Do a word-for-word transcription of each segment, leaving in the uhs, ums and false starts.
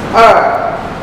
二。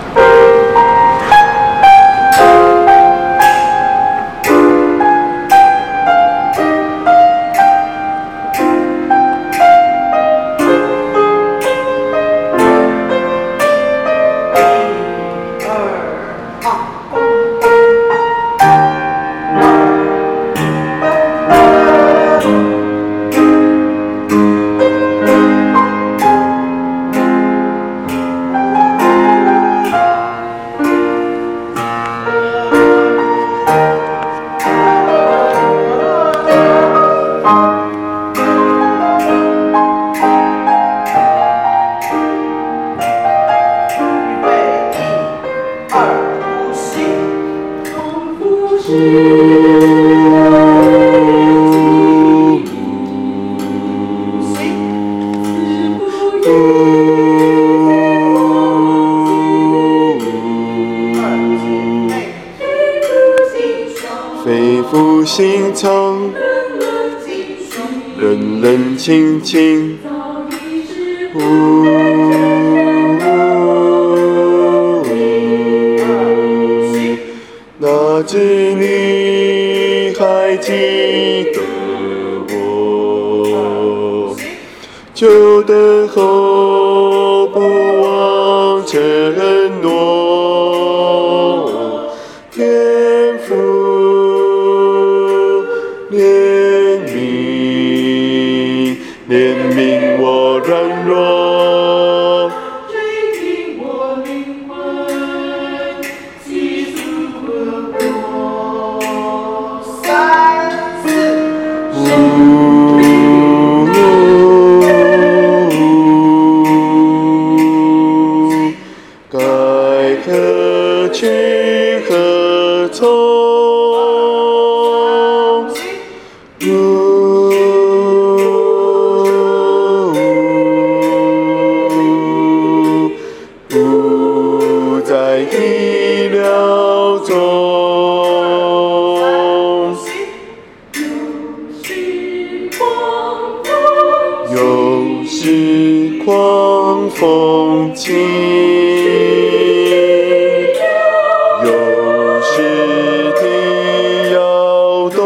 肺腑心肠，冷冷清清，呜，那知你还记得我，就等候不忘承诺，天父怜悯，怜悯我软弱， 垂听我灵魂，细数我过。 三四呜，该何去何从？不在意料中，有时狂风起，有时地摇动，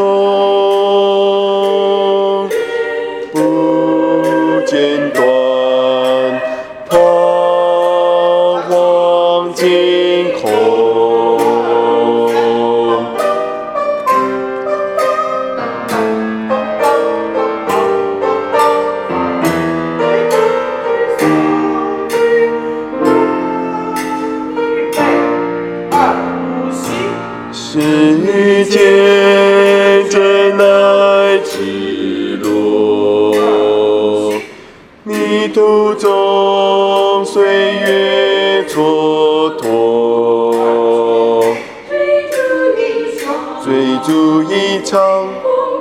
不间断，盼望惊恐。时间真乃赤裸，迷途中岁月蹉跎，追逐一场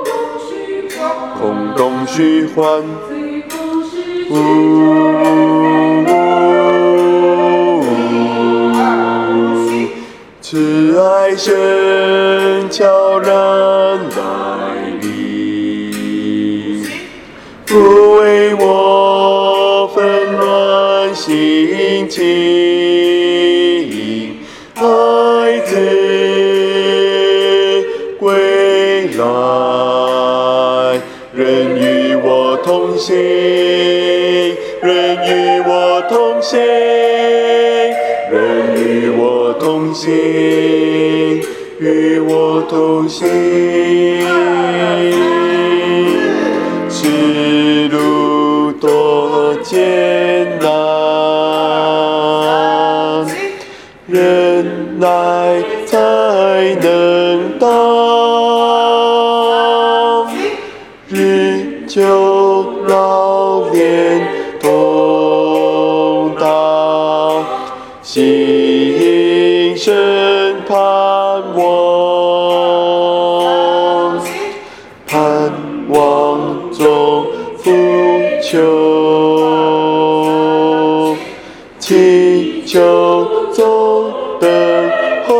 空洞虚幻，呜。慈爱声悄然来临，抚慰我纷乱心情。孩子归来，人与我同行，人与我同行。人与我同行，与我同行。此路多艰难，忍耐才能当，日久老练同当。心生盼望，盼望中呼求，祈求中等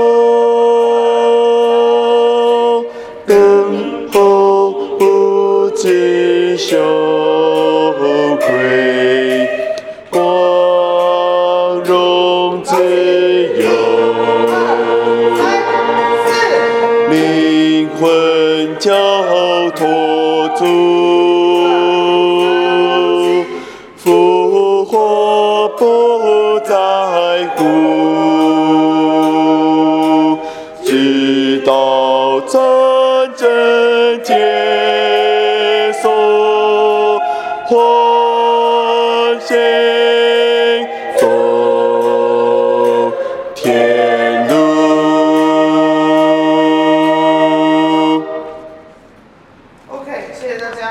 候，等候不知羞愧，光荣交托主。